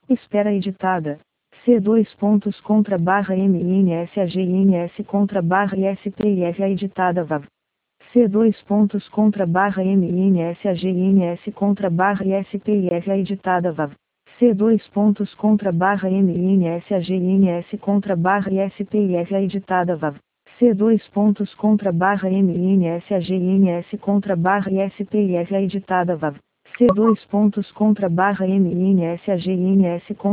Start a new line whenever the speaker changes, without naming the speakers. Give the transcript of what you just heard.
Espera editada. C dois pontos contra barra MINSAGINS contra barra ISPIFA editada VAV. C dois pontos contra barra MINSAGINS contra barra ISPIFA editada VAV. C dois pontos contra barra MINSAGINS contra barra ISPIFA editada VAV. C dois pontos contra barra MINSAGINS contra barra ISPIFA editada VAV. C dois pontos contra barra MINSAGINS contra